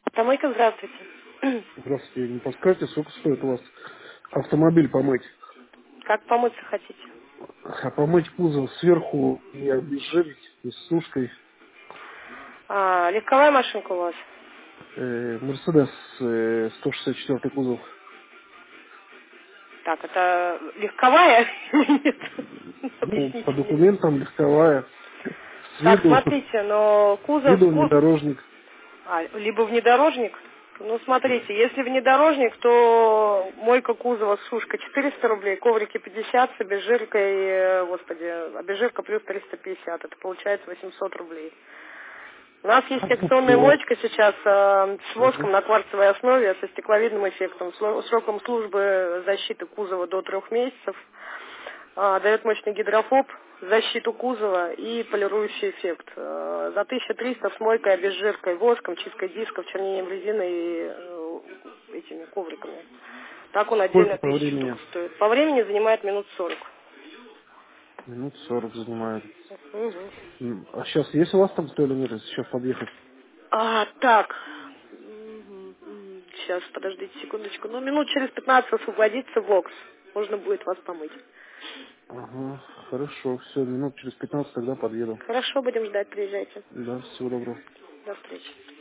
Томойка, здравствуйте. Здравствуйте, не подскажете, сколько стоит у вас автомобиль помыть? Как помыться хотите? А помыть кузов сверху и обезжирить и с сушкой. Легковая машинка у вас? Мерседес 164 кузов. Так, это легковая или нет? Ну, по Объясните мне. документам легковая. С Так, виду, смотрите, но с виду кузов, внедорожник. либо внедорожник. Ну, смотрите, если внедорожник, то мойка кузова, сушка 400 рублей, коврики 50 с обезжиркой, господи, обезжирка плюс 350, это получается 800 рублей. У нас есть секционная Всего. моечка сейчас с воском Ага. на кварцевой основе, со стекловидным эффектом, сроком службы защиты кузова до 3 месяцев, дает мощный гидрофоб, защиту кузова и полирующий эффект. За 1300 с мойкой, обезжиркой, воском, чисткой дисков, чернением резины и этими ковриками. Так он отдельно Сколько по 1000 штук времени? стоит. По времени занимает минут 40. Минут 40 занимает. Мгм. А сейчас есть у вас там кто или нет? Если сейчас подъехать? Так. Сейчас, подождите секундочку. Ну, минут через 15 освободится бокс. Можно будет вас помыть. Ага, хорошо, все, минут через 15 тогда подъеду. Хорошо, будем ждать, приезжайте. Да, всего доброго. До встречи.